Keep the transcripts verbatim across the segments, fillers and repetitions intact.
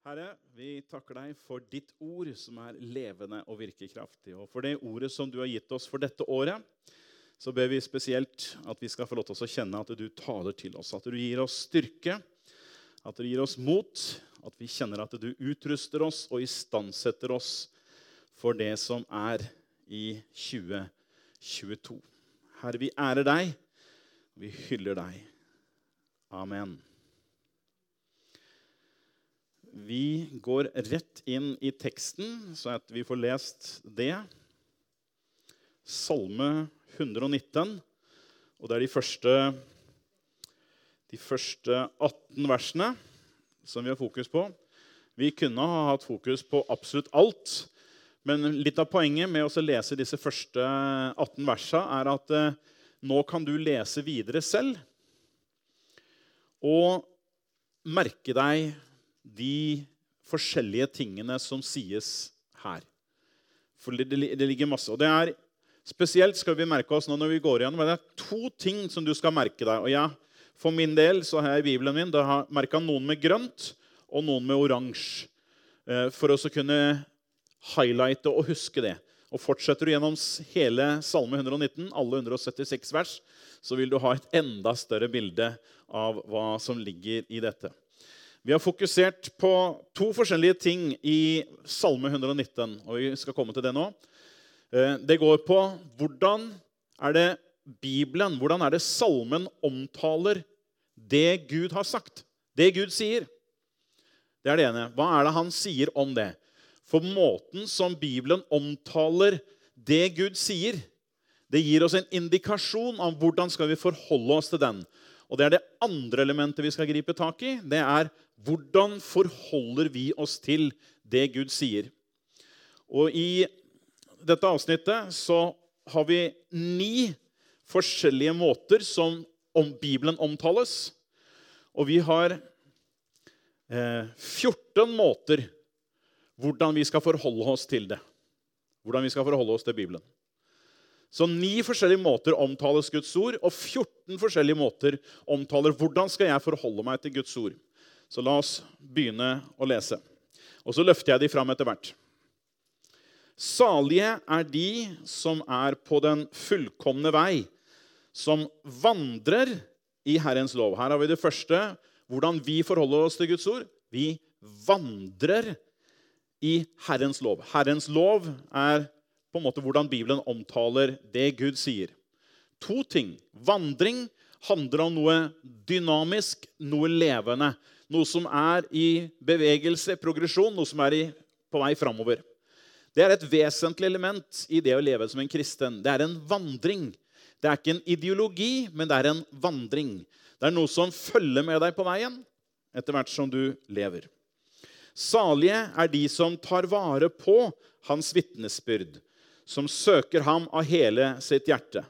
Herre, vi takker deg for ditt ord som er levende og virkekraftig. Og for det ordet som du har gitt oss for dette året, så ber vi spesielt at vi skal få lov til å kjenne at du taler til oss. At du gir oss styrke, at du gir oss mot, at vi kjenner at du utruster oss og istandsetter oss for det som er i tjue tjueto. Herre, vi ærer deg, vi hyller deg. Amen. Vi går rett inn i teksten, så at vi får lest det. Salme hundre og nitten, og det er de første, de første atten versene som vi har fokus på. Vi kunne ha hatt fokus på absolutt alt, men litt av poenget med å lese disse første atten versene er at eh, nå kan du lese videre selv, og merke deg de forskjellige tingene som sies her. For det, det ligger masse. Og det er, spesielt skal vi merke oss nå når vi går igjen, men det er to ting som du skal merke deg. Og jeg, for min del, så har jeg i Bibelen min, da har jeg merket noen med grønt og noen med oransje. For å så kunne highlighte og huske det. Og fortsetter du gjennom hele Salme hundre og nitten, alle hundre og syttiseks vers, så vil du ha et enda større bilde av hva som ligger i dette. Vi har fokusert på to forskjellige ting i Salme hundre og nitten, og vi skal komme til det nå. Det går på hvordan er det Bibelen, hvordan er det salmen omtaler det Gud har sagt, det Gud sier. Det er det ene. Hva er det han sier om det? For måten som Bibelen omtaler det Gud sier, det gir oss en indikasjon av hvordan skal vi forholde oss til den. Og det er det andre elementet vi skal gripe tak i. Det er hvordan forholder vi oss til det Gud sier. Og i dette avsnittet så har vi ni forskjellige måter som om Bibelen omtales. Og vi har eh, fjorten måter hvordan vi skal forholde oss til det. Hvordan vi skal forholde oss til Bibelen. Så ni forskjellige måter omtales Guds ord, og fjorten forskjellige måter omtaler hvordan skal jeg forholde meg til Guds ord. Så la oss begynne å lese. Og så løfter jeg de fram etter hvert. Salige er de som er på den fullkomne vei, som vandrer i Herrens lov. Her har vi det første, hvordan vi forholder oss til Guds ord. Vi vandrer i Herrens lov. Herrens lov er på en måte hvordan Bibelen omtaler det Gud sier. To ting. Vandring handler om noe dynamisk, noe levende. Noe som er i bevegelse, progresjon, noe som er i, på vei fremover. Det er et vesentlig element i det å leve som en kristen. Det er en vandring. Det er ikke en ideologi, men det er en vandring. Det er noe som følger med deg på veien, etter hvert som du lever. Salige er de som tar vare på hans vitnesbyrd, som søker ham av hele sitt hjerte.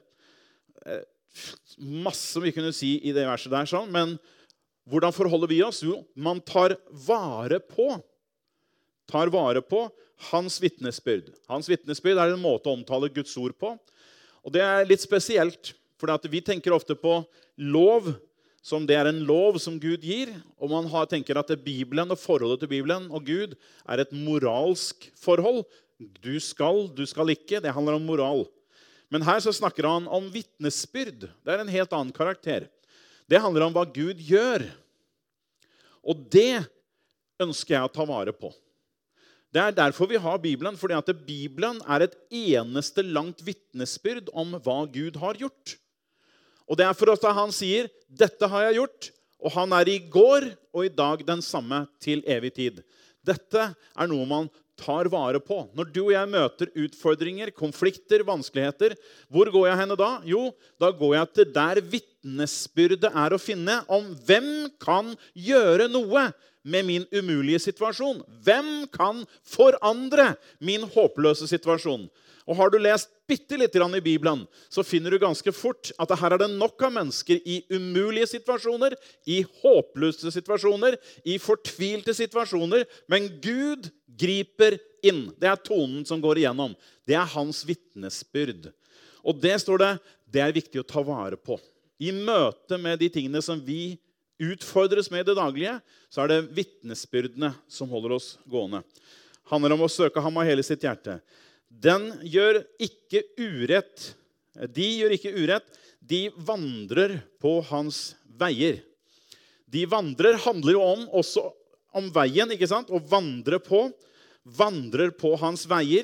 Masse vi kunne si i det verset der, sånn, men hvordan forholder vi oss? Jo, man tar vare på, tar vare på hans vitnesbyrd. Hans vitnesbyrd er en måte å omtale Guds ord på. Og det er litt spesielt, for vi tenker ofte på lov, som det er en lov som Gud gir, og man har, tenker at Bibelen og forholdet til Bibelen og Gud er et moralsk forhold. Du skal, du skal ikke, det handler om moral. Men her så snakker han om vitnesbyrd. Det er en helt annen karakter. Det handler om hva Gud gjør. Og det ønsker jeg å ta vare på. Det er derfor vi har Bibelen, fordi at Bibelen er et eneste langt vitnesbyrd om hva Gud har gjort. Og det er for oss da han sier, dette har jeg gjort, og han er i går og i dag den samme til evig tid. Dette er noe man tar vare på. Når du og jeg møter utfordringer, konflikter, vanskeligheter, hvor går jeg henne da? Jo, da går jeg til der vitnesbyrdet er å finne om hvem kan gjøre noe med min umulige situasjon. Hvem kan forandre min håpløse situasjon? Og har du lest bitte litt i Bibelen, så finner du ganske fort at her er det nok av mennesker i umulige situasjoner, i håpløse situasjoner, i fortvilte situasjoner, men Gud griper inn. Det er tonen som går igjennom. Det er hans vitnesbyrd. Og det står det, det er viktig å ta vare på. I møte med de tingene som vi utfordres med i det daglige, så er det vittnesbyrdene som holder oss gående. Handler om å søke ham av hele sitt hjerte. Den gjør ikke urett. De gjør ikke urett. De vandrer på hans veier. De vandrer handler jo om, også om veien, ikke sant? Å vandre på. Vandrer på hans veier.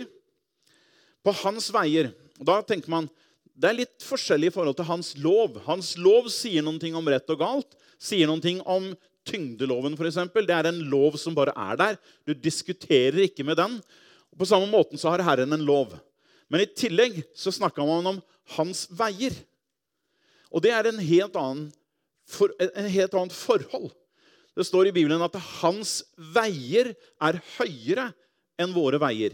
På hans veier. Og da tenker man, det er litt forskjellig i forhold til hans lov. Hans lov sier noe om rett og galt. Sier noe om tyngdeloven, for eksempel. Det er en lov som bare er der. Du diskuterer ikke med den. Og på samme måten så har Herren en lov. Men i tillegg så snakker man om hans veier. Og det er en helt annen, for, en helt annet forhold. Det står i Bibelen at hans veier er høyere enn våre veier.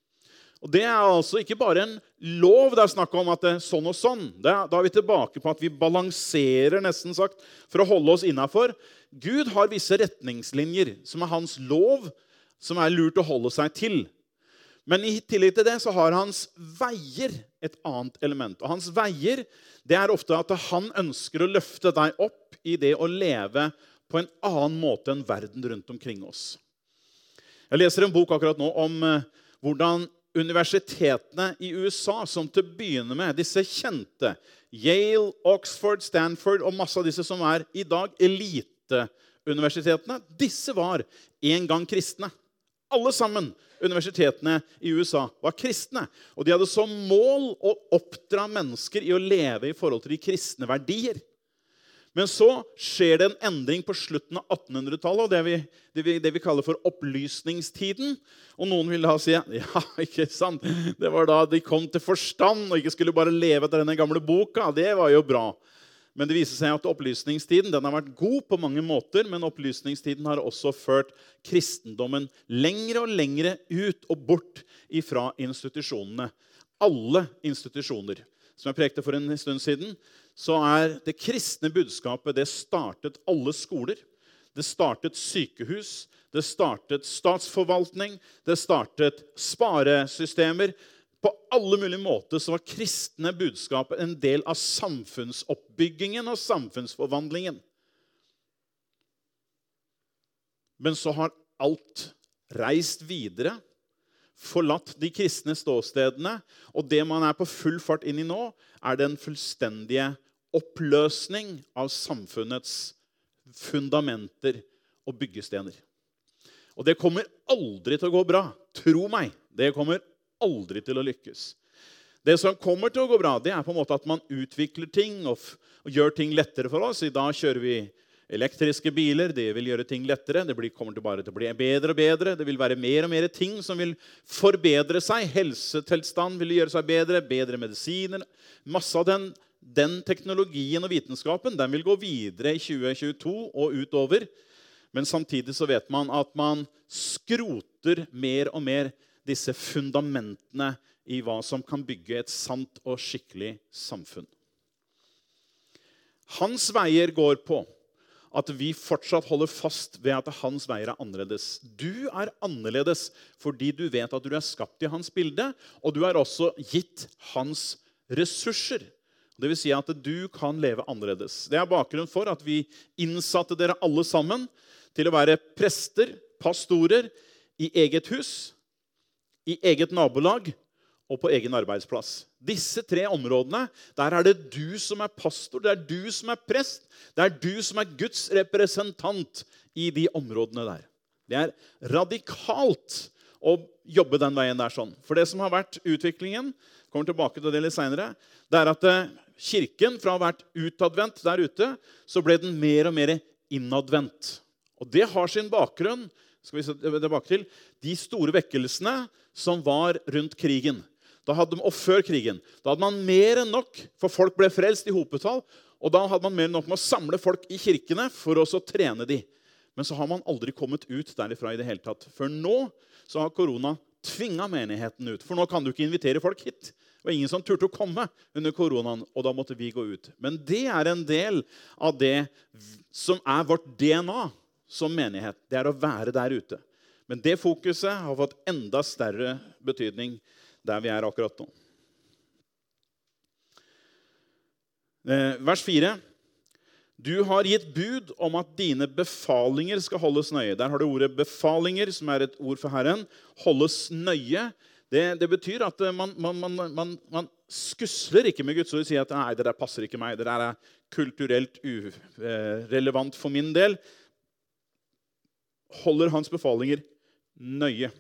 Og det er altså ikke bare en lov det er snakk om at det er sånn og sånn. Det er, da er vi tilbake på at vi balanserer nesten sagt for å holde oss innenfor. Gud har visse retningslinjer som er hans lov, som er lurt å holde seg til. Men i tillegg til det så har hans veier et annet element. Og hans veier, det er ofte at han ønsker å løfte deg opp i det å leve på en annen måte enn verden rundt omkring oss. Jeg leser en bok akkurat nå om uh, hvordan universitetene i U S A, som til å begynne med, disse kjente, Yale, Oxford, Stanford og masse av disse som er i dag eliteuniversitetene, disse var en gang kristne. Alle sammen universitetene i U S A var kristne, og de hadde som mål å oppdra mennesker i å leve i forhold til de kristne verdier. Men så skjer det en endring på slutten av attenhundretallet, og det vi, det, vi, det vi kaller for opplysningstiden. Og noen vil da si, ja, ikke sant, det var da de kom til forstand, og ikke skulle bare leve etter denne gamle boka. Det var jo bra. Men det viser seg at opplysningstiden den har vært god på mange måter, men opplysningstiden har også ført kristendommen lengre og lengre ut og bort ifra institusjonene. Alle institusjoner. Som jeg prekte for en stund siden, så er det kristne budskapet, det startet alle skoler. Det startet sykehus, det startet statsforvaltning, det startet sparesystemer. På alle mulige måter så var kristne budskapet en del av samfunnsoppbyggingen og samfunnsforvandlingen. Men så har alt reist videre, forlatt de kristne ståstedene, og det man er på full fart inn i nå, er den fullstendige oppløsning av samfunnets fundamenter og byggestener. Og det kommer aldri til å gå bra, tro meg, det kommer aldri til å lykkes. Det som kommer til å gå bra, det er på en måte at man utvikler ting og, og gjør ting lettere for oss. I dag kjører vi elektriske biler, det vil gjøre ting lettere. Det blir, kommer til bare til å bli bedre og bedre. Det vil være mer og mer ting som vil forbedre seg. Helsetilstand vil gjøre seg bedre, bedre medisiner. Masse av den, den teknologien og vitenskapen, den vil gå videre i tjue tjueto og utover. Men samtidig så vet man at man skroter mer og mer disse fundamentene i hva som kan bygge et sant og skikkelig samfunn. Hans veier går på at vi fortsatt holder fast ved at hans veier er annerledes. Du er annerledes fordi du vet at du er skapt i hans bilde, og du er også gitt hans ressurser. Det vil si at du kan leve annerledes. Det er bakgrunnen for at vi innsatte dere alle sammen til å være prester, pastorer, i eget hus, i eget nabolag og på egen arbeidsplass. Disse tre områdene, der er det du som er pastor, det er du som er prest, det er du som er Guds representant i de områdene der. Det er radikalt å jobbe den veien der sånn. For det som har vært utviklingen, kommer tilbake til det litt senere, det er at kirken fra å ha vært utadvendt der ute, så ble den mer og mer innadvendt. Og det har sin bakgrunn, skal vi se tilbake til, de store vekkelsene som var rundt krigen. Da hadde, og før krigen, da hadde man mer enn nok, for folk ble frelst i hopetall, og da hadde man mer enn nok med å samle folk i kirkene for å så trene de. Men så har man aldri kommet ut derifra i det hele tatt. For nå så har korona tvinget menigheten ut, for nå kan du ikke invitere folk hit. Det var ingen som turte å komme under koronaen, og da måtte vi gå ut. Men det er en del av det som er vårt D N A som menighet. Det er å være der ute. Men det fokuset har fått enda større betydning der vi er akkurat nå. Vers fire. Du har gitt bud om at dine befalinger skal holdes nøye. Der har du ordet befalinger, som er et ord for Herren. Holdes nøye. Det, det betyr at man, man, man, man, man skusler ikke med Guds ord og sier at nei, det der passer ikke meg. Det der er kulturelt urelevant for min del. Holder hans befalinger nøye.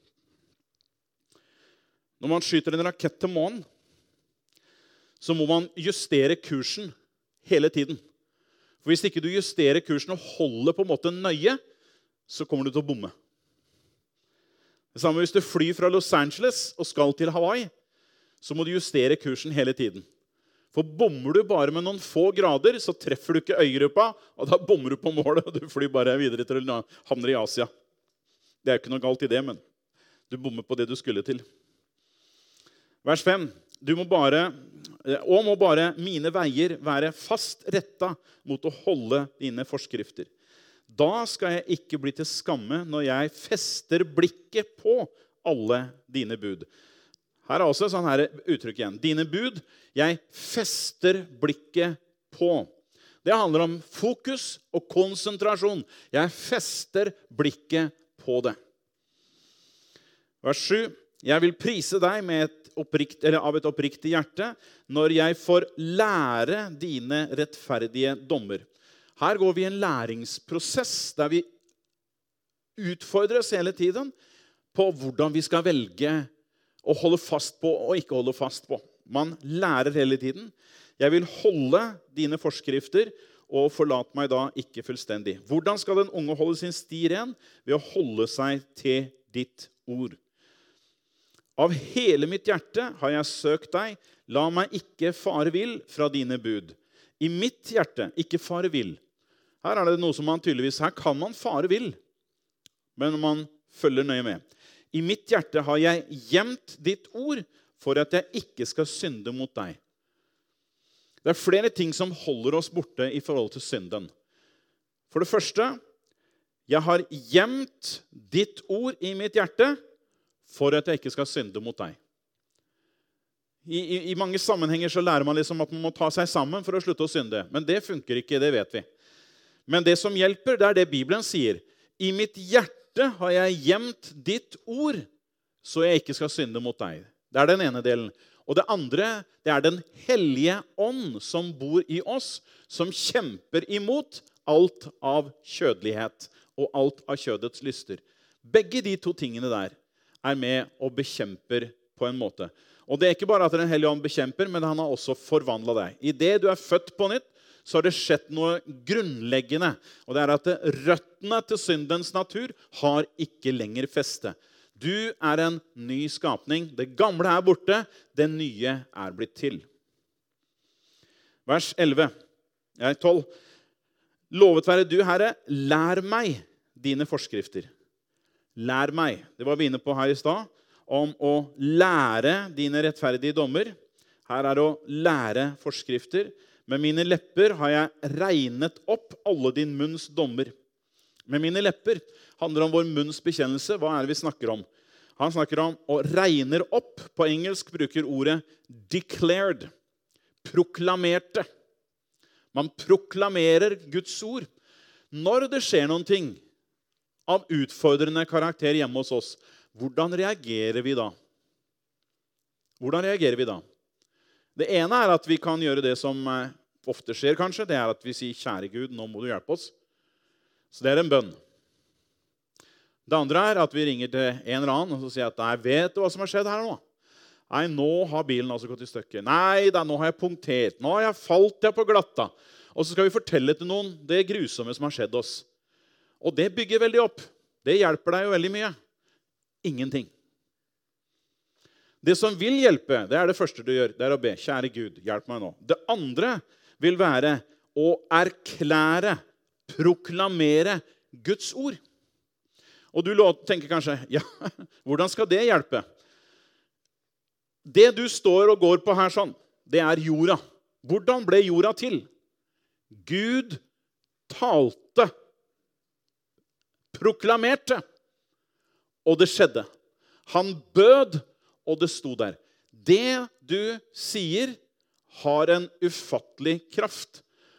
Når man skyter en rakett til månen, så må man justere kursen hele tiden. For hvis ikke du justerer kursen og holder på en måte nøye, så kommer du til å bomme. Det samme hvis du flyr fra Los Angeles og skal til Hawaii, så må du justere kursen hele tiden. For bommer du bare med noen få grader, så treffer du ikke øygruppa, og da bommer du på målet, og du flyr bare videre til å havne i Asia. Det er jo ikke noe galt i det, men du bommer på det du skulle til. Vers fem. Du må bare, og må bare mine veier være fast retta mot å holde dine forskrifter. Da skal jeg ikke bli til skamme når jeg fester blikket på alle dine bud. Her er også et sånt her uttrykk igjen. Dine bud, jeg fester blikket på. Det handler om fokus og konsentrasjon. Jeg fester blikket på det. Vers sju. Jeg vil prise deg med et opprikt, eller av et oppriktig hjerte når jeg får lære dine rettferdige dommer. Her går vi i en læringsprosess der vi utfordres hele tiden på hvordan vi skal velge å holde fast på og ikke holde fast på. Man lærer hele tiden. Jeg vil holde dine forskrifter og forlat meg da ikke fullstendig. Hvordan skal den unge holde sin sti ren? Ved å holde seg til ditt ord. Av hele mitt hjerte har jeg søkt deg. La meg ikke fare vill fra dine bud. I mitt hjerte, ikke fare vill. Her er det noe som man tydeligvis, her kan man fare vill. Men man følger nøye med. I mitt hjerte har jeg gjemt ditt ord for at jeg ikke skal synde mot deg. Det er flere ting som holder oss borte i forhold til synden. For det første, jeg har gjemt ditt ord i mitt hjerte for at jeg ikke skal synde mot deg. I, i, I mange sammenhenger så lærer man liksom at man må ta seg sammen for å slutte å synde. Men det funker ikke, det vet vi. Men det som hjelper, det er det Bibelen sier. I mitt hjerte har jeg gjemt ditt ord, så jeg ikke skal synde mot deg. Det er den ene delen. Og det andre, det er den hellige ånd som bor i oss, som kjemper imot alt av kjødelighet og alt av kjødets lyster. Begge de to tingene der er med og bekjemper på en måte. Og det er ikke bare at den hellige ånd bekjemper, men han har også forvandlet deg. I det du er født på nytt, så har det skjedd noe grunnleggende. Og det er at røttene til syndens natur har ikke lenger feste. Du er en ny skapning. Det gamle er borte, det nye er blitt til. Vers elleve. Jeg tolv. Lovet være du, Herre, lær meg dine forskrifter. Lær meg. Det var vi inne på her i stad, om å lære dine rettferdige dommer. Her er det å lære forskrifter. Med mine lepper har jeg regnet opp alle din munns dommer. Med mine lepper handler om vår munns bekjennelse. Hva er det vi snakker om? Han snakker om å regner opp. På engelsk bruker ordet declared. Proklamerte. Man proklamerer Guds ord. Når det skjer noen ting av utfordrende karakter hjemme hos oss, hvordan reagerer vi da? Hvordan reagerer vi da? Det ene er at vi kan gjøre det som ofte skjer kanskje, det er at vi sier, kjære Gud, nå må du hjelpe oss. Så det er en bønn. Det andre er at vi ringer til en eller annen og så sier at, nei, vet du hva som har skjedd her nå? Nei, nå har bilen altså gått i stykker. Nei, da, nå har jeg punktert. Nå har jeg falt jeg på glatta. Og så skal vi fortelle til noen det grusomme som har skjedd oss. Og det bygger veldig opp. Det hjelper deg jo veldig mye. Ingenting. Det som vil hjelpe, det er det første du gjør. Det er å be, kjære Gud, hjelp meg nå. Det andre vil være å erklære, proklamere Guds ord. Og du tenker kanskje, ja, hvordan skal det hjelpe? Det du står og går på her sånn, det er jorda. Hvordan ble jorda til? Gud talte, proklamerte, og det skjedde. Han bød, og det sto der. Det du sier har en ufattelig kraft.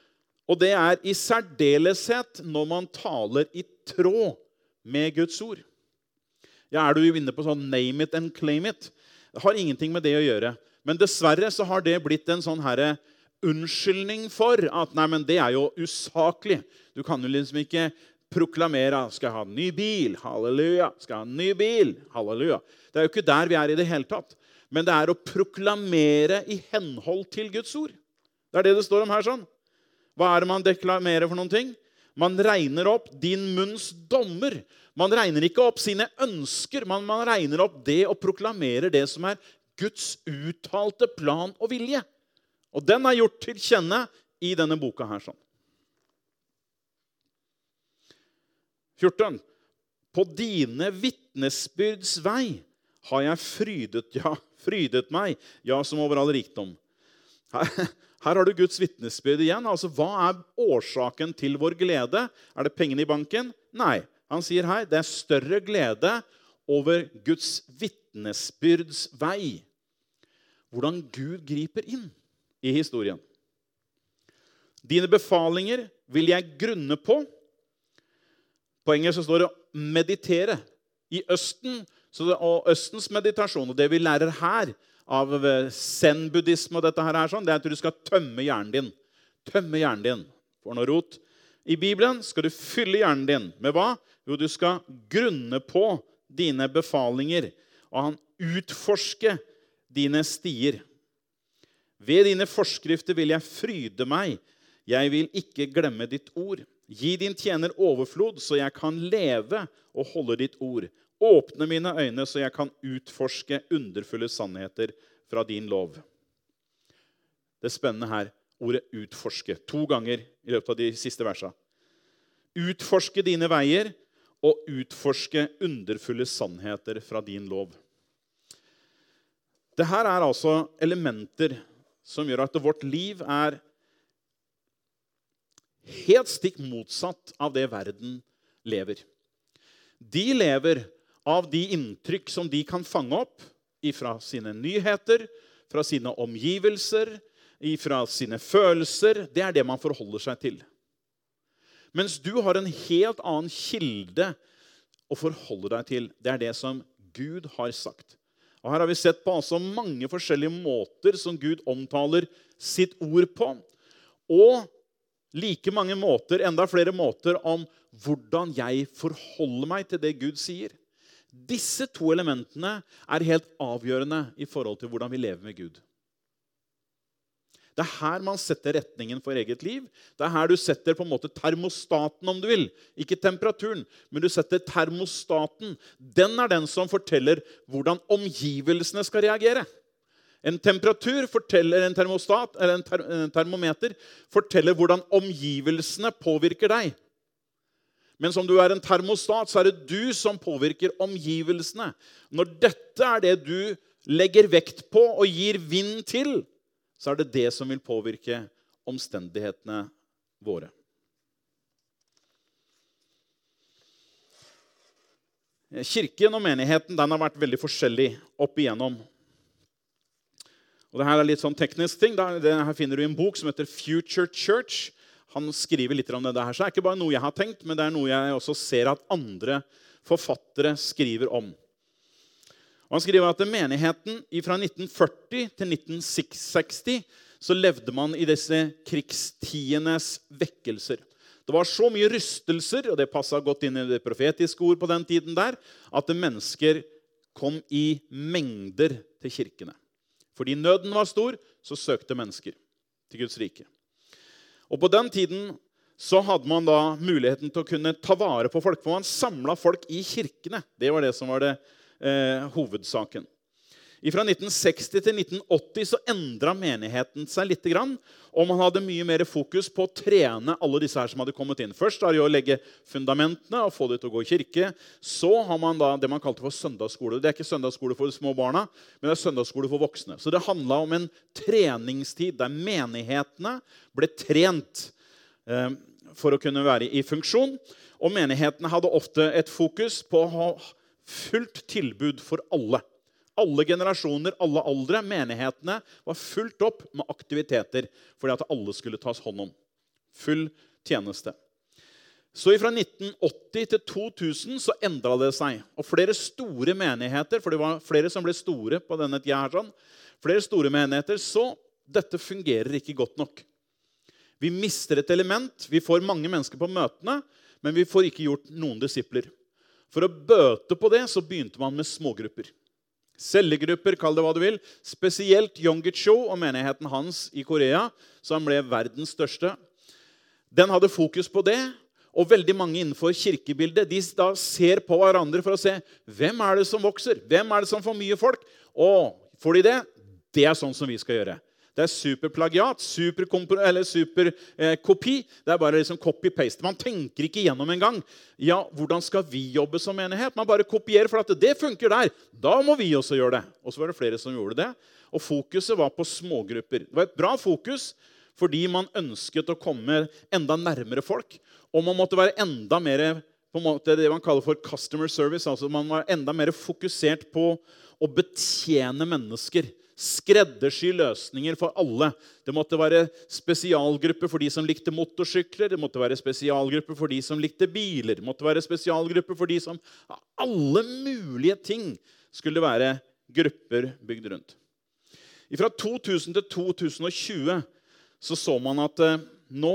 Og det er i særdeleshet når man taler i tråd med Guds ord. Ja, er du inne på sånn name it and claim it? Det har ingenting med det å gjøre. Men dessverre så har det blitt en sånn her unnskyldning for at nei, men det er jo usaklig. Du kan jo liksom ikke proklamere, skal jeg ha en ny bil, halleluja, skal jeg ha en ny bil, halleluja. Det er jo ikke der vi er i det hele tatt. Men det er å proklamere i henhold til Guds ord. Det er det det står om her sånn. Hva er det man deklamerer for noen ting? Man regner opp din munns dommer. Man regner ikke opp sine ønsker, men man regner opp det og proklamerer det som er Guds uttalte plan og vilje. Og den er gjort til kjenne i denne boka her sånn. fjorten. På dine vittnesbyrds vei har jeg frydet, ja, frydet meg, ja, som over all rikdom. Her, her har du Guds vittnesbyrd igjen. Altså, hva er årsaken til vår glede? Er det pengene i banken? Nei. Han sier her, det er større glede over Guds vittnesbyrds vei. Hvordan Gud griper inn i historien. Dine befalinger vil jeg grunne på. På engelsk så står det meditere. I Østen, så det, og Østens meditasjon, og det vi lærer her av zen-buddhisme og dette her, er sånn, det er at du skal tømme hjernen din. Tømme hjernen din for noe rot. I Bibelen skal du fylle hjernen din med hva? Jo, du skal grunne på dine befalinger, og han utforske dine stier. Ved dine forskrifter vil jeg fryde meg. Jeg vil ikke glemme ditt ord. Gi din tjener overflod, så jeg kan leve og holde ditt ord. Åpne mine øyne, så jeg kan utforske underfulle sannheter fra din lov. Det spennende her, ordet utforske, to ganger i løpet av de siste versene. Utforske dine veier, og utforske underfulle sannheter fra din lov. Det her er altså elementer som gjør at vårt liv er helt stikk motsatt av det verden lever. De lever av de inntrykk som de kan fange opp fra sine nyheter, fra sine omgivelser, fra sine følelser. Det er det man forholder seg til. Mens du har en helt annen kilde å forholde deg til. Det er det som Gud har sagt. Og her har vi sett på altså mange forskjellige måter som Gud omtaler sitt ord på. Og like mange måter, enda flere måter om hvordan jeg forholder meg til det Gud sier. Disse to elementene er helt avgjørende i forhold til hvordan vi lever med Gud. Det er her man setter retningen for eget liv. Det er her du setter på en måte termostaten, om du vil. Ikke temperaturen, men du setter termostaten. Den er den som forteller hvordan omgivelsene skal reagere. En temperatur forteller en termostat, eller en, ter en termometer, forteller hvordan omgivelsene påvirker deg. Men som du er en termostat, så er det du som påvirker omgivelsene. Når dette er det du legger vekt på og gir vind til, så er det det som vil påvirke omstendighetene våre. Kirken og menigheten, den har vært veldig forskjellig opp igjennom. Og det her er litt sånn teknisk ting. Det her finner du i en bok som heter Future Church. Han skriver litt om det her. Så det er ikke bare noe jeg har tenkt, men det er noe jeg også ser at andre forfattere skriver om. Og han skriver at menigheten fra nitten førti til nitten seksti så levde man i disse krigstienes vekkelser. Det var så mye rystelser, og det passet godt inn i det profetiske ord på den tiden der, at mennesker kom i mengder til kirkene. Fordi nøden var stor, så søkte mennesker til Guds rike. Og på den tiden så hadde man da muligheten til å kunne ta vare på folk, for man samlet folk i kirkene. Det var det som var det eh, hovedsaken. Fra nitten seksti til nitten åtti så endret menigheten seg litt grann, og man hadde mye mer fokus på å trene alle disse her som hadde kommet inn. Først er det å legge fundamentene og få det til å gå i kirke. Så har man da det man kalte for søndagsskole. Det er ikke søndagsskole for de små barna, men det er søndagsskole for voksne. Så det handlet om en treningstid der menighetene ble trent eh, for å kunne være i funksjon. Og menighetene hadde ofte et fokus på å ha fullt tilbud for alle. Alle generasjoner, alle aldre, menighetene var fullt opp med aktiviteter fordi at alle skulle tas hånd om. Full tjeneste. Så fra nitten åtti til to tusen så endret det seg. Og flere store menigheter, for det var flere som ble store på denne tida her, sånn, flere store menigheter, så dette fungerer ikke godt nok. Vi mister et element, vi får mange mennesker på møtene, men vi får ikke gjort noen disipler. For å bøte på det så begynte man med smågrupper. Cellegrupper, kall det hva du vil. Spesielt Yonggi-cho og menigheten hans i Korea, som ble verdens største. Den hadde fokus på det, og veldig mange innenfor kirkebildet, de da ser på hverandre for å se, hvem er det som vokser? Hvem er det som får mye folk? Og får de det? Det er sånn som vi skal gjøre. Det er superplagiat, superkopi, eller superkopi. Det er bare liksom copy-paste. Man tenker ikke gjennom en gang. Ja, hvordan skal vi jobbe som menighet? Man bare kopierer for at det funker der. Da må vi også gjøre det. Og så var det flere som gjorde det. Og fokuset var på smågrupper. Det var et bra fokus fordi man ønsket å komme enda nærmere folk. Og man måtte være enda mer, på en måte, det man kaller for customer service. Altså man var enda mer fokusert på å betjene mennesker. Skreddersy løsninger for alle. Det måtte være spesialgrupper for de som likte motorsykler. Det måtte være spesialgrupper for de som likte biler. Det måtte være spesialgrupper for de som... Alle mulige ting skulle være grupper bygd rundt. Fra to tusen til to tusen og tjue så så man at eh, nå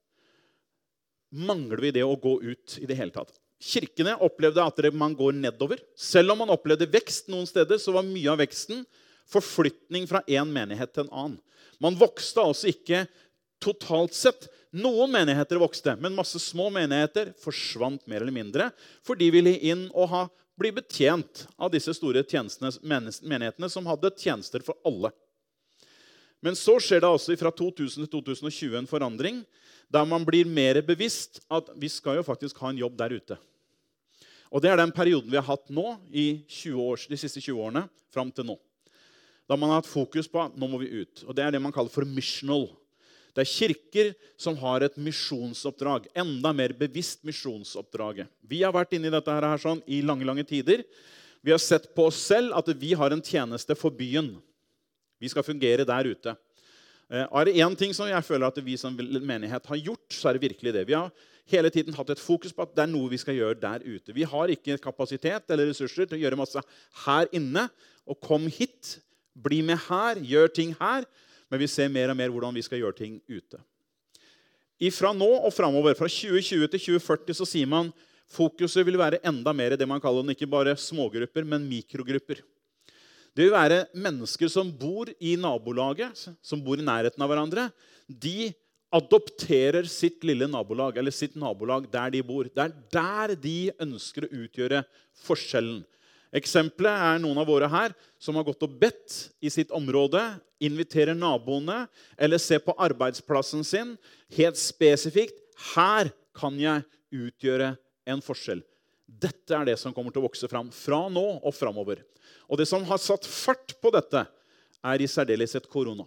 mangler vi det å gå ut i det hele tatt. Kirkene opplevde at man går nedover. Selv om man opplevde vekst noen steder, så var mye av veksten forflytning fra en menighet til en annen. Man vokste altså ikke totalt sett. Noen menigheter vokste, men masse små menigheter forsvant mer eller mindre, for de ville inn og ha, bli betjent av disse store menighetene som hadde tjenester for alle. Men så skjer det altså fra to tusen til to tusen og tjue en forandring, der man blir mer bevisst at vi skal jo faktisk ha en jobb der ute. Og det er den perioden vi har hatt nå, i tjue år, de siste tjue årene, fram til nå. Da man har hatt fokus på at nå må vi ut. Og det er det man kaller for missional. Det er kirker som har et misjonsoppdrag. Enda mer bevisst misjonsoppdraget. Vi har vært inne i dette her sånn, i lange, lange tider. Vi har sett på oss selv at vi har en tjeneste for byen. Vi skal fungere der ute. Er det en ting som jeg føler at vi som menighet har gjort, så er det virkelig det. Vi har hele tiden hatt et fokus på at det er noe vi skal gjøre der ute. Vi har ikke kapasitet eller ressurser til å gjøre masse her inne. Og kom hit. Bli med her, gjør ting her, men vi ser mer og mer hvordan vi skal gjøre ting ute. Fra nå og fremover, fra tjue tjue til tjue førti, så sier man fokuset vil være enda mer det man kaller den, ikke bare smågrupper, men mikrogrupper. Det vil være mennesker som bor i nabolaget, som bor i nærheten av hverandre. De adopterer sitt lille nabolag, eller sitt nabolag der de bor. Det er der de ønsker å utgjøre forskjellen. Eksempelet er noen av våre her som har gått og bedt i sitt område, inviterer naboene, eller ser på arbeidsplassen sin, helt spesifikt, her kan jeg utgjøre en forskjell. Dette er det som kommer til å vokse fram fra nå og fremover. Og det som har satt fart på dette, er i særdeleshet korona.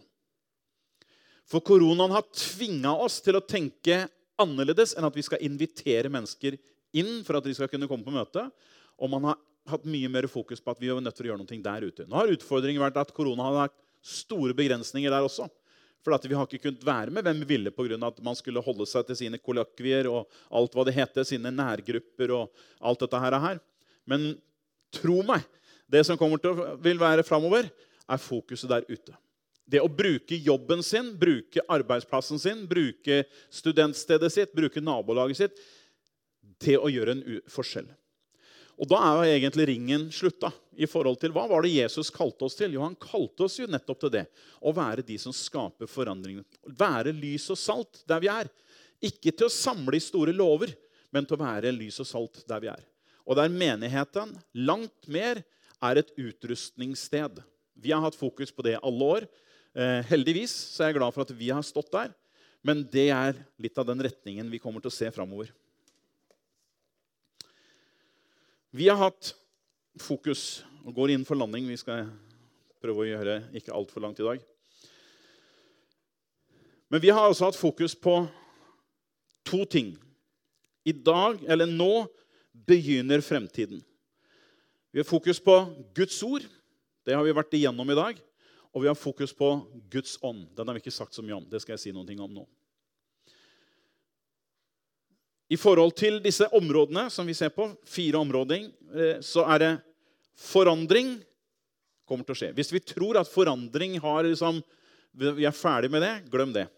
For koronaen har tvinget oss til å tenke annerledes enn at vi skal invitere mennesker inn for at de skal kunne komme på møte, og man har hatt mye mer fokus på at vi er nødt til å gjøre noe der ute. Nå har utfordringen vært at korona har hatt store begrensninger der også. For at vi har ikke kunnet være med hvem vi ville på grunn av at man skulle holde seg til sine kollokvier og alt hva det heter, sine nærgrupper og alt dette her. Men tro meg, det som kommer til å vil være fremover, er fokuset der ute. Det å bruke jobben sin, bruke arbeidsplassen sin, bruke studentstedet sitt, bruke nabolaget sitt, til å gjøre en forskjell. Og da er jo egentlig ringen slutta i forhold til hva var det Jesus kalte oss til? Jo, han kalte oss jo nettopp til det. Å være de som skaper forandringen. Være lys og salt der vi er. Ikke til å samle i store lover, men til å være lys og salt der vi er. Og der menigheten langt mer er et utrustningssted. Vi har hatt fokus på det alle år. Eh, heldigvis så er jeg glad for at vi har stått der. Men det er litt av den retningen vi kommer til å se fremover. Vi har hatt fokus og går inn for landing. Vi skal prøve å gjøre ikke alt for langt i dag. Men vi har også hatt fokus på to ting. I dag, eller nå, begynner fremtiden. Vi har fokus på Guds ord. Det har vi vært igjennom i dag. Og vi har fokus på Guds ånd. Den har vi ikke sagt så mye om. Det skal jeg si noe om nå. I forhold til disse områdene som vi ser på, fire områder, så er det forandring kommer til å skje. Hvis vi tror at forandring har liksom, vi er ferdig med det, glem det.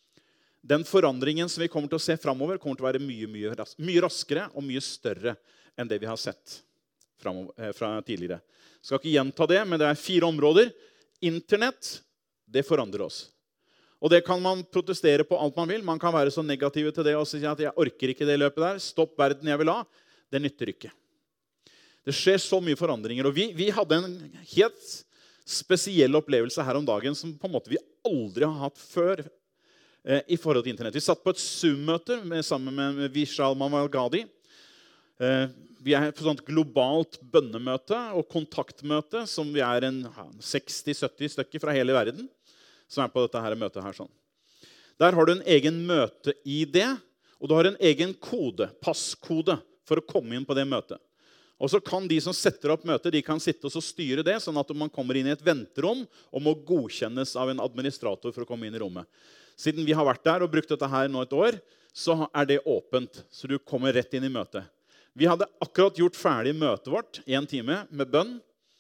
Den forandringen som vi kommer til å se fremover, kommer til å være mye, mye, ras mye raskere og mye større enn det vi har sett fremover, fra tidligere. Jeg skal ikke gjenta det, men det er fire områder. Internett, det forandrer oss. Og det kan man protestere på alt man vil. Man kan være så negativ til det og si at jeg orker ikke det løpet der. Stopp verden jeg vil ha. Det nytter ikke. Det skjer så mye forandringer. Og vi, vi hadde en helt spesiell opplevelse her om dagen som på en måte vi aldri har hatt før eh, i forhold til internett. Vi satt på et Zoom-møte sammen med Vishal Mamalgadi. Eh, vi er på et sånt globalt bønnemøte og kontaktmøte som vi er en seksti til sytti stykker fra hele verden som er på dette her møtet her. Sånn. Der har du en egen møte-I D, og du har en egen kode, passkode, for å komme inn på det møtet. Og så kan de som setter opp møtet, de kan sitte og så styre det, sånn at man kommer inn i et venterom og må godkjennes av en administrator for å komme inn i rommet. Siden vi har vært der og brukt dette her nå et år, så er det åpent, så du kommer rett inn i møtet. Vi hadde akkurat gjort ferdig møtet vårt, en time med bønn,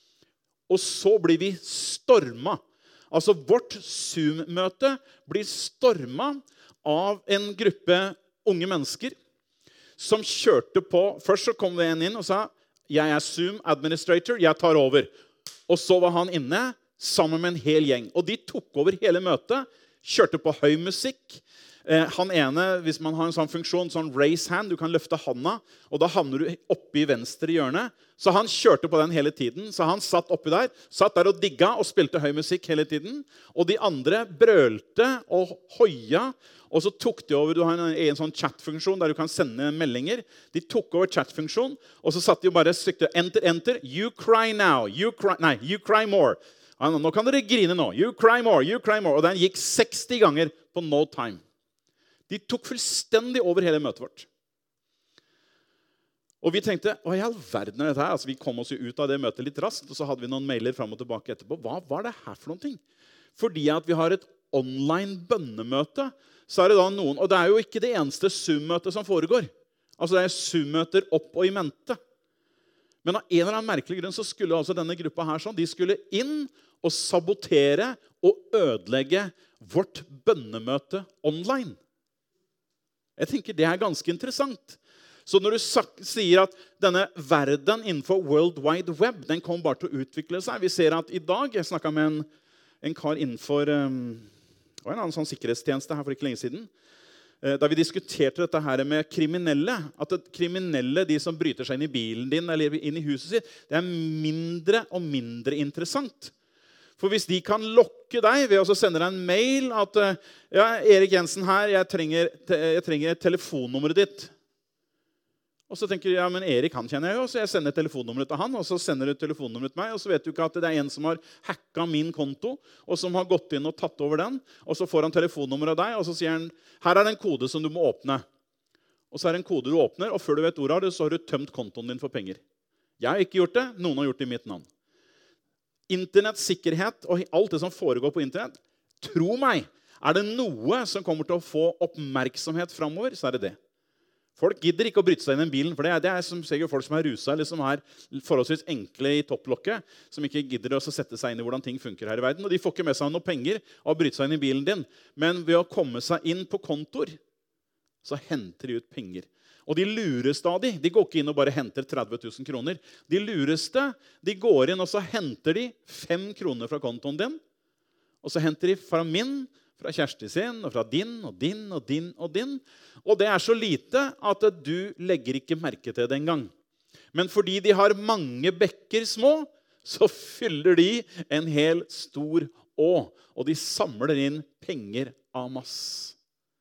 og så blir vi stormet. Altså, vårt Zoom-møte blir stormet av en gruppe unge mennesker som kjørte på. Først så kom det en inn og sa, jeg er Zoom-administrator, jeg tar over. Og så var han inne sammen med en hel gjeng. Og de tok over hele møtet, kjørte på høy musikk. Eh, han ene, hvis man har en sånn funksjon, sånn raise hand, du kan løfte handa, og da havner du oppe i venstre hjørne. Så han kjørte på den hele tiden, så han satt oppi der, satt der og digga og spilte høy musikk hele tiden. Og de andre brølte og hoia, og så tok de over, du har en, en sånn chat-funksjon der du kan sende meldinger. De tok over chat-funksjon, og så satt de jo bare stykte, enter, enter, you cry now, you cry, nei, you cry more. Nå kan dere grine nå, you cry more, you cry more. Og den gikk seksti ganger på no time. De tok fullstendig over hele møtet vårt. Og vi tenkte, hva i all verden er dette her? Altså, vi kom oss jo ut av det møtet litt raskt, og så hadde vi noen mailer frem og tilbake etterpå. Hva var det her for noen ting? Fordi at vi har et online bønnemøte, så er det da noen, og det er jo ikke det eneste Zoom-møtet som foregår. Altså det er Zoom-møter opp og i mente. Men av en eller annen merkelig grunn så skulle altså denne gruppa her sånn, de skulle inn og sabotere og ødelegge vårt bønnemøte online. Jeg tenker det er ganske interessant. Så når du sier at denne verden innenfor World Wide Web, den kommer bare til å utvikle seg. Vi ser at i dag, jeg snakket med en, en kar innenfor um, en annen sånn sikkerhetstjeneste her for ikke lenge siden, uh, da vi diskuterte dette her med kriminelle, at det, kriminelle, de som bryter seg inn i bilen din eller inn i huset sitt, det er mindre og mindre interessant. For hvis de kan lokke deg ved å sende deg en mail at ja, Erik Jensen her, jeg trenger, jeg trenger telefonnummeret ditt. Og så tenker du, ja, men Erik han kjenner jeg jo, så jeg sender telefonnummeret til han, og så sender du telefonnummeret til meg, og så vet du ikke at det er en som har hacket min konto, og som har gått inn og tatt over den, og så får han telefonnummeret av deg, og så sier han, her er det en kode som du må åpne. Og så er det en kode du åpner, og før du vet ordet av det, så har du tømt kontoen din for penger. Jeg har ikke gjort det, noen har gjort det i mitt navn. Internett, sikkerhet og alt det som foregår på internett, tro meg, er det noe som kommer til å få oppmerksomhet fremover, så er det det. Folk gidder ikke å bryte seg inn i en bilen, for det er, det er som sikkert folk som er rusa, eller som er forholdsvis enkle i topplokket, som ikke gidder å sette seg inn i hvordan ting funker her i verden. Og de får ikke med seg noe penger av å bryte seg inn i bilen din, men ved å komme seg inn på kontor, så henter de ut penger. Og de lureste av de, de går ikke inn og bare henter tretti tusen kroner. De lureste, de går inn og så henter de fem kroner fra kontoen din, og så henter de fra min, fra Kjersti sin, og fra din, og din, og din, og din. Og det er så lite at du legger ikke merke til det engang. Men fordi de har mange bekker små, så fyller de en hel stor å, og de samler inn penger av masse.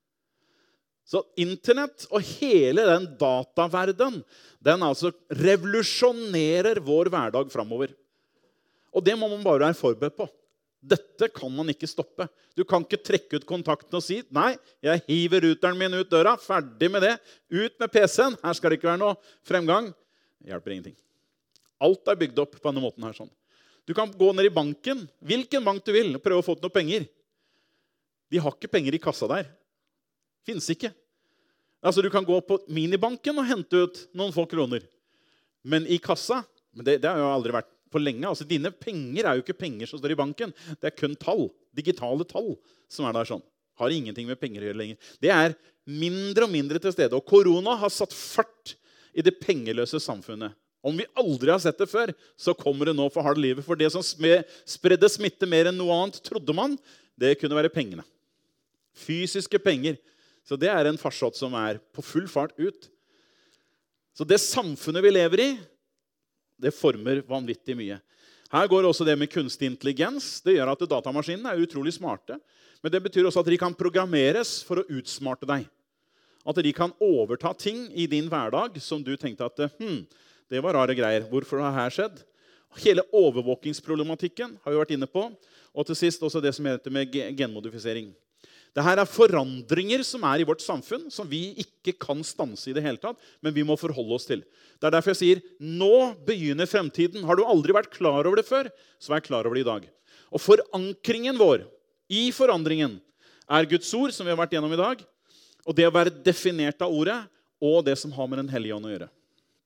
Så internett og hele den dataverden, den altså revolusjonerer vår hverdag fremover. Og det må man bare være forberedt på. Dette kan man ikke stoppe. Du kan ikke trekke ut kontakten og si, nei, jeg hiver ruteren min ut døra, ferdig med det, ut med P C-en, her skal det ikke være noe fremgang. Det hjelper ingenting. Alt er bygd opp på denne måten her sånn. Du kan gå ned i banken, hvilken bank du vil, og prøve å få noe penger. De har ikke penger i kassa der. Finnes ikke. Altså, du kan gå på minibanken og hente ut noen få kroner. Men i kassa, men det, det har jo aldri vært på lenge. Altså, dine penger er jo ikke penger som står i banken. Det er kun tall, digitale tall, som er der sånn. Har ingenting med penger å gjøre lenger. Det er mindre og mindre til stede. Og korona har satt fart i det pengeløse samfunnet. Om vi aldri har sett det før, så kommer det nå for harde livet. For det som spredde smitte mer enn noe annet, trodde man, det kunne være pengene. Fysiske penger. Så det er en farsott som er på full fart ut. Så det samfunnet vi lever i, det former vanvittig mye. Her går også det med kunstig intelligens. Det gjør at datamaskinene er utrolig smarte. Men det betyr også at de kan programmeres for å utsmarte deg. At de kan overta ting i din hverdag som du tenkte at hm, det var rare greier. Hvorfor har det skjedd? Hele overvåkingsproblematikken har vi vært inne på. Og til sist også det som heter med genmodifisering. Dette er forandringer som er i vårt samfunn, som vi ikke kan stanse i det hele tatt, men vi må forholde oss til. Det er derfor jeg sier, nå begynner fremtiden. Har du aldri vært klar over det før, så vær klar over det i dag. Og forankringen vår i forandringen er Guds ord, som vi har vært gjennom i dag, og det å være definert av ordet, og det som har med den hellige ånd å gjøre.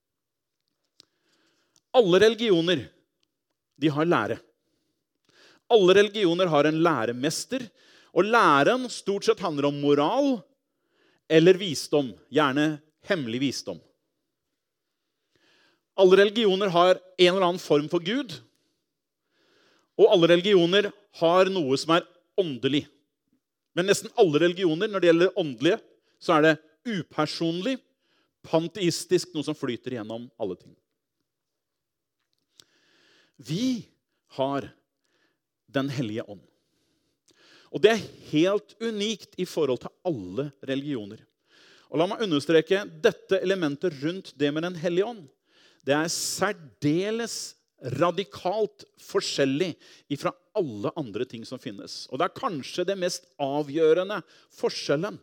Alle religioner, de har lære. Alle religioner har en læremester, og læren stort sett handler om moral eller visdom, gjerne hemmelig visdom. Alle religioner har en eller annen form for Gud, og alle religioner har noe som er åndelig. Men nesten alle religioner, når det gjelder åndelige, så er det upersonlig, panteistisk, noe som flyter gjennom alle ting. Vi har den hellige ånd. Og det er helt unikt i forhold til alle religioner. Og la meg understreke dette elementet rundt det med den hellige ånd. Det er særdeles radikalt forskjellig fra alle andre ting som finnes. Og det er kanskje det mest avgjørende forskjellen.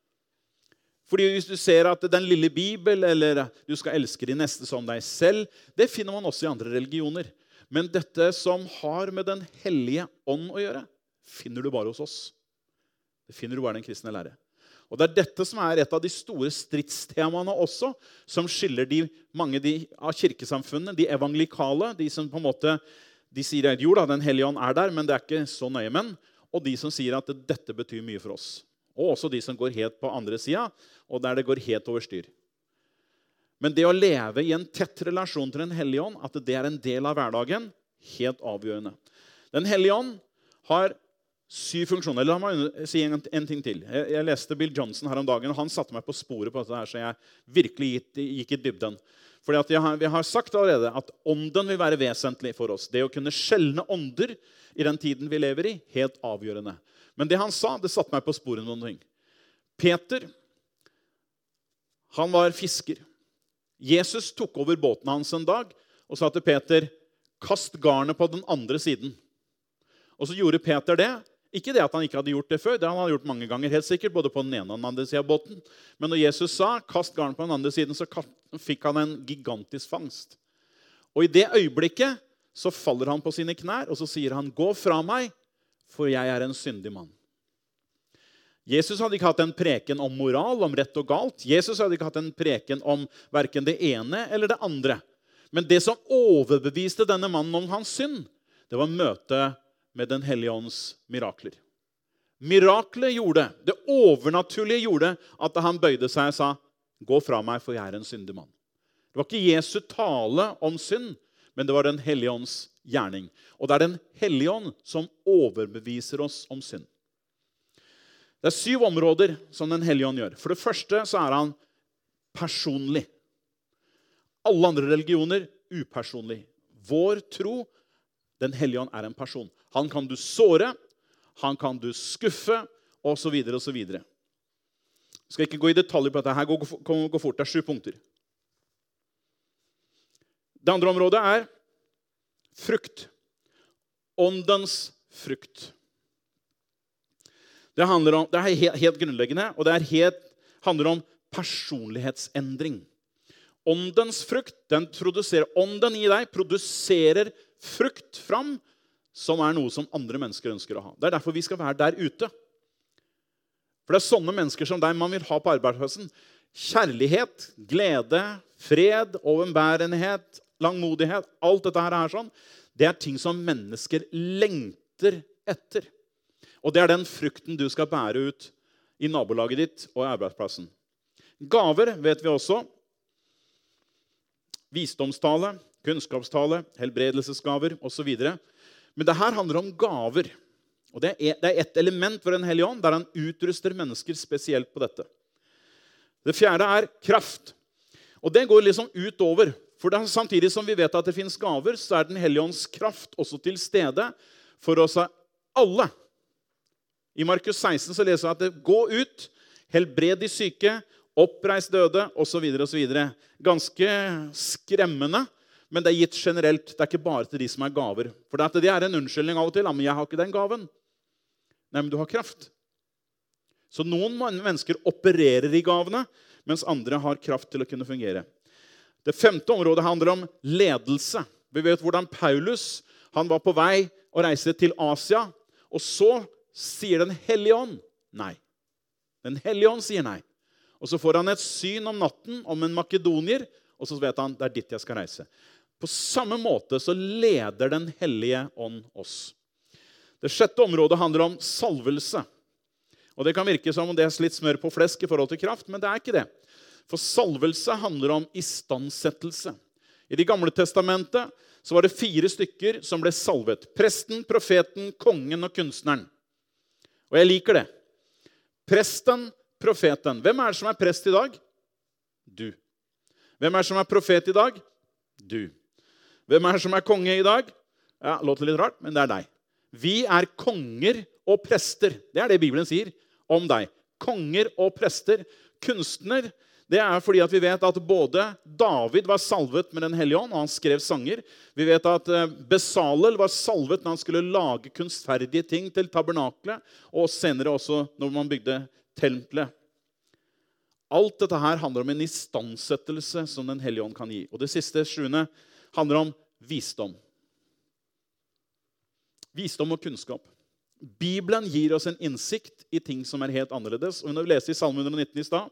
Fordi hvis du ser at den lille Bibel, eller du skal elske de neste som deg selv, det finner man også i andre religioner. Men dette som har med den hellige ånd å gjøre, finner du bare hos oss. Det finner du bare i den kristne lære. Og det er dette som er et av de store stridstemaene også, som skiller de mange de, av kirkesamfunnene, de evangelikale, de som på en måte, de sier at jo da, den hellige ånd er der, men det er ikke så nøye menn, og de som sier at dette betyr mye for oss. Og også de som går helt på andre siden, og der det går helt over styr. Men det å leve i en tett relasjon til den hellige ånd, at det er en del av hverdagen, helt avgjørende. Den hellige ånd har syv funksjoner. La meg si en, en ting til. Jeg, jeg leste Bill Johnson her om dagen, og han satte meg på sporet på dette her, så jeg virkelig gikk, gikk i dybden. Fordi at jeg har, vi har sagt allerede at ånden vil være vesentlig for oss. Det å kunne skjelne ånder i den tiden vi lever i, helt avgjørende. Men det han sa, det satte meg på sporet noen ting. Peter, han var fisker. Jesus tok over båten hans en dag og sa til Peter, kast garnet på den andre siden. Og så gjorde Peter det. Ikke det at han ikke hadde gjort det før, det han hadde gjort mange ganger, helt sikkert, både på den ene og den andre siden av båten. Men når Jesus sa, kast garnet på den andre siden, så fikk han en gigantisk fangst. Og i det øyeblikket så faller han på sine knær, og så sier han, gå fra meg, for jeg er en syndig mann. Jesus hadde ikke hatt en preken om moral, om rett og galt. Jesus hadde ikke hatt en preken om hverken det ene eller det andre. Men det som overbeviste denne mannen om hans synd, det var møtet med den hellige ånds mirakler. Miraklet gjorde, det overnaturlige gjorde, at han bøyde seg og sa, gå fra meg, for jeg er en syndig mann. Det var ikke Jesu tale om synd, men det var den hellige ånds gjerning. Og det er den hellige ånd som overbeviser oss om synd. Det er syv områder som den hellige ånd gjør. For det første så er han personlig. Alle andre religioner upersonlig. Vår tro, den hellige ånd, er en person. Han kan du såre, han kan du skuffe, og så videre og så videre. Jeg skal ikke gå i detaljer på dette. Her går, går, går fort. Det er sju punkter. Det andre området er frukt. Åndens frukt. Det, handler om, det er helt, helt grunnleggende, og det er helt, handler om personlighetsendring. Åndens frukt, den produserer, ånden i deg produserer frukt fram, som er noe som andre mennesker ønsker å ha. Det er derfor vi skal være der ute. For det er sånne mennesker som deg man vil ha på arbeidsplassen. Kjærlighet, glede, fred, overbærenhet, langmodighet, alt dette her er sånn, det er ting som mennesker lengter etter. Og det er den frukten du skal bære ut i nabolaget ditt og i arbeidsplassen. Gaver vet vi også. Visdomstale, kunnskapstale, helbredelsesgaver og så videre. Men det her handler om gaver. Og det er, det er et element for Den hellige ånd der han utruster mennesker spesielt på dette. Det fjerde er kraft. Og det går liksom utover. For det er samtidig som vi vet at det finnes gaver, så er Den hellige ånds kraft også til stede for oss alle. I Markus seksten så leser vi at det går ut, helbred de syke, oppreis døde, og så videre og så videre. Ganske skremmende, men det er gitt generelt. Det er ikke bare til de som er gaver. For det er en unnskyldning av og til. Ja, men jeg har ikke den gaven. Nei, men du har kraft. Så noen mennesker opererer i gavene, mens andre har kraft til å kunne fungere. Det femte området handler om ledelse. Vi vet hvordan Paulus, han var på vei og reiste til Asia, og så sier Den hellige ånd nei. Den hellige ånd sier nei. Og så får han et syn om natten om en makedonier, og så vet han, det er dit jeg skal reise. På samme måte så leder Den hellige ånd oss. Det sjette området handler om salvelse. Og det kan virke som om det er litt smør på flesk i forhold til kraft, men det er ikke det. For salvelse handler om istandsettelse. I Det gamle testamentet så var det fire stykker som ble salvet. Presten, profeten, kongen og kunstneren. Og jeg liker det. Presten, profeten. Hvem er det som er prest i dag? Du. Hvem er det som er profet i dag? Du. Hvem er det som er konge i dag? Ja, låter litt rart, men det er deg. Vi er konger og prester. Det er det Bibelen sier om deg. Konger og prester. Kunstner, det er fordi at vi vet at både David var salvet med Den hellige ånd, og han skrev sanger. Vi vet at Besalel var salvet når han skulle lage kunstferdige ting til tabernaklet, og senere også når man bygde tempelet. Alt dette her handler om en istandsettelse som Den hellige ånd kan gi. Og det siste, sjuende, handler om visdom. Visdom og kunnskap. Bibelen gir oss en innsikt i ting som er helt annerledes. Og når vi leser i Salme hundre og nitten i stad,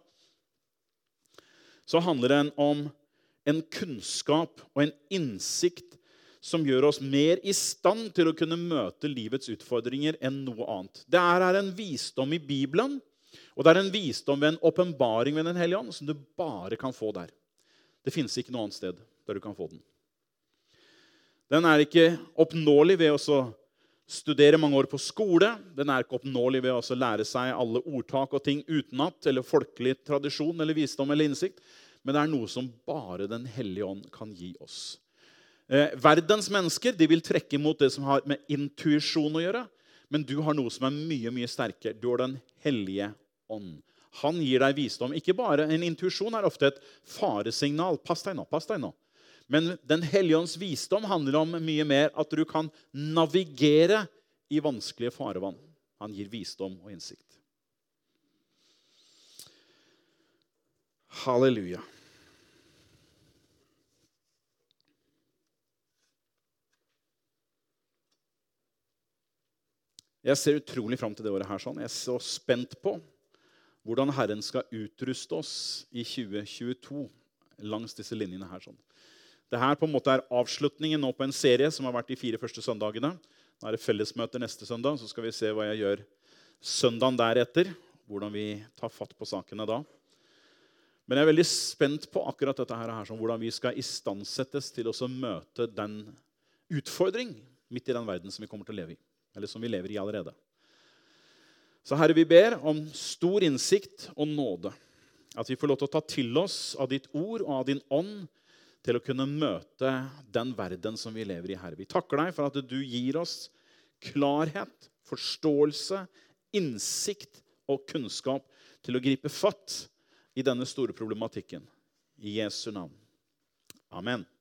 så handler den om en kunnskap og en innsikt som gjør oss mer i stand til å kunne møte livets utfordringer enn noe annet. Det er en visdom i Bibelen, og det er en visdom ved en åpenbaring ved Den hellige ånd som du bare kan få der. Det finnes ikke noe annet sted der du kan få den. Den er ikke oppnåelig ved å studere mange år på skole. Den er ikke oppnåelig ved å lære seg alle ordtak og ting utenat, eller folkelig tradisjon, eller visdom, eller innsikt. Men det er noe som bare Den hellige ånd kan gi oss. Eh, verdens mennesker, de vil trekke mot det som har med intuisjon å gjøre, men du har noe som er mye, mye sterkere. Du har Den hellige ånd. Han gir deg visdom. Ikke bare en intuisjon er ofte et faresignal. Pass deg nå, pass deg nå. Men Den hellige ånds visdom handler om mye mer at du kan navigere i vanskelige farevann. Han gir visdom og innsikt. Halleluja. Jeg ser utrolig frem til det året her. Sånn. Jeg er så spent på hvordan Herren skal utruste oss i tjue tjueto langs disse linjene her. Sånn. Det her på en måte er avslutningen nå på en serie som har vært de fire første søndagene. Nå er det fellesmøte neste søndag, så skal vi se hva jeg gjør søndagen deretter, hvordan vi tar fatt på sakene da. Men jeg er veldig spent på akkurat dette her, sånn, hvordan vi skal istandsettes til å møte den utfordring midt i den verden som vi kommer til å leve i, eller som vi lever i allerede. Så Herre, vi ber om stor innsikt og nåde, at vi får lov til å ta til oss av ditt ord og av din ånd, til å kunne møte den verden som vi lever i, Herre. Vi takker deg for at du gir oss klarhet, forståelse, innsikt og kunnskap til å gripe fatt i denne store problematikken. I Jesu navn. Amen.